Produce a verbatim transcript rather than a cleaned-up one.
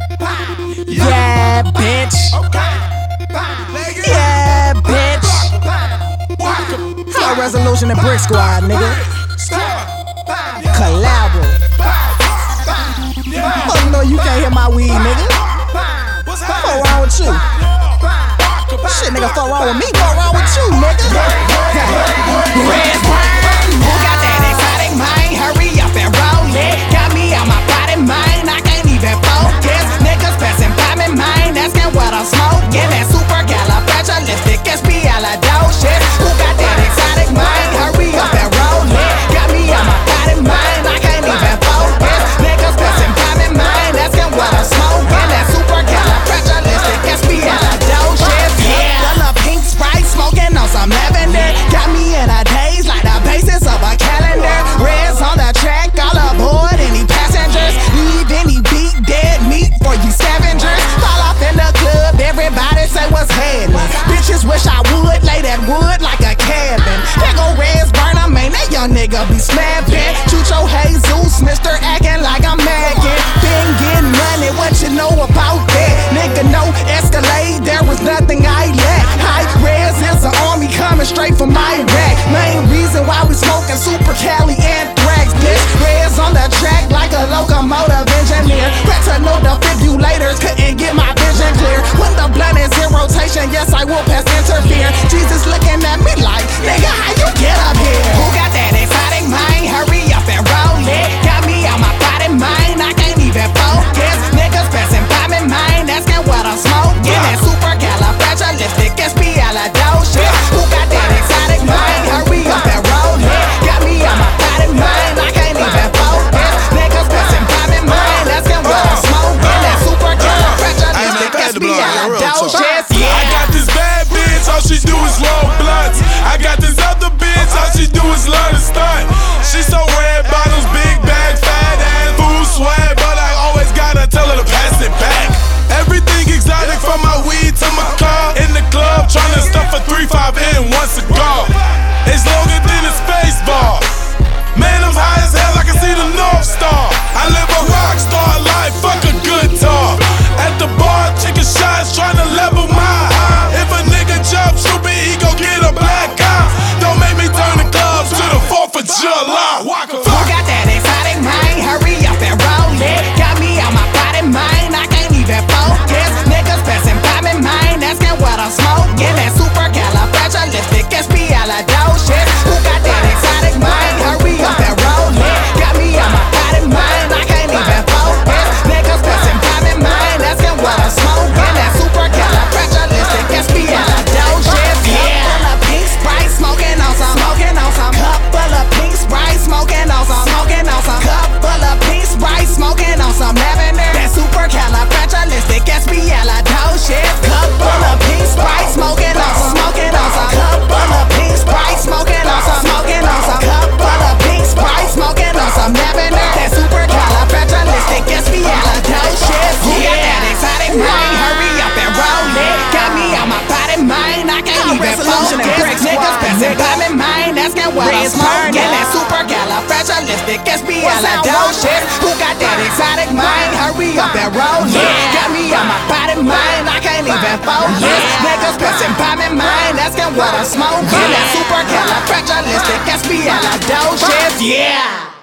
Yeah, bitch. Yeah, bitch. Flow Resolution and Brick Squad, nigga. Collabo. Oh no, you can't hear my weed, nigga. What's wrong with you? Shit, nigga, fuck wrong with me. What's wrong with you, nigga? Red wine, who got that exotic mind? Hurry up and roll it. Got me on my body mind, I can't even focus. Niggas passing by me mind, asking what I'm smoking. That super califragilistic espialidocious. Who got that exotic mind? Hurry up and roll it. Got me on my body mind, I can't even focus. Niggas passing by me mind, asking what I'm smoking. That super califragilistic espialidocious. Yeah, full of pink Sprite, smoking on some lavender. Got me in a daze like the basis of a calendar. Reds on the track, all aboard any passengers. Leave any beat, dead meat for you scavengers. Fall off in the club, everybody say what's happening. Bitches wish I would lay that wood like a cabin. There go Reds burn 'em, man, that young nigga be snapping. Chucho Jesus, Mister acting like I'm macking. Been getting money, what you know about that? Nigga, no Escalade, there was nothing I lack. High Reds is the army coming straight from Iraq. Main reason why we smoking super Cali anthrax, bitch. Reds on the track like a locomotive engineer. Better know the defibrillators couldn't get my vision clear. When the blunt is in rotation, yes, I will pass interfere. Jesus looking at me like, nigga, how you get up here? Who got that exotic mind? Hurry up and roll it. Got me on my body mind, I can't even focus. Niggas passing by me mind, asking what I'm smoking. That super califragilistic espialidocious. Who got that exotic mind? Hurry up and roll it. Got me on my body mind, I can't even focus. Niggas passing by me mind, asking what I'm smoking. That super califragilistic espialidocious. I got this bad bitch, all she do is roll blunts. I got this other bitch, all she do is learn to stunt. She so red bottles, big bag, fat ass, food swag, but I always gotta tell her to pass it back. Everything exotic from my weed to my car. In the club, tryna stuff a three five in one cigar. It's longer than a space bar. Man, I'm high as hell, I can see the North Star. I live a rock star life, fuck a guitar. At the bar, taking shots, tryna level my eye. If a nigga jump stupid, he gon' get a black eye. Don't make me turn the clubs to the fourth of July. Who got that exotic mind? Hurry up and roll it. Got me on my body mind, I can't even focus. Niggas passing by me mind, asking what I'm smoking. That super califragilistic espialidocious. Who got that exotic mind? Hurry up and roll it. Got me on my body mind, I can't even focus. Niggas passing by me mind, asking what I'm smoking. That super califragilistic espialidocious. Yeah, full of pink Sprite, smoking on some, smoking on some. Cup full of pink Sprite, smoking on some, smoking on some. Cup full of pink Sprite, smoking on some lavender. That super califragilistic espialidocious. Cup full of pink Sprite, smoking on some, smoking on some. Cup full of pink Sprite, smoking on some, smoking on some. Cup full of pink Sprite, smoking on some lavender. That super califragilistic espialidocious. Who got that exotic mind? Hurry up and roll it. Got me on my body mind, I can't even focus. Niggas passing by me mind, asking what I'm smoking. That super califragilistic espialidocious. Who got that exotic mind? Hurry up and roll it. Got me on my body mind, I can't even focus. Niggas passing by me mind, asking what I'm smoking. That super califragilistic espialidocious. Yeah.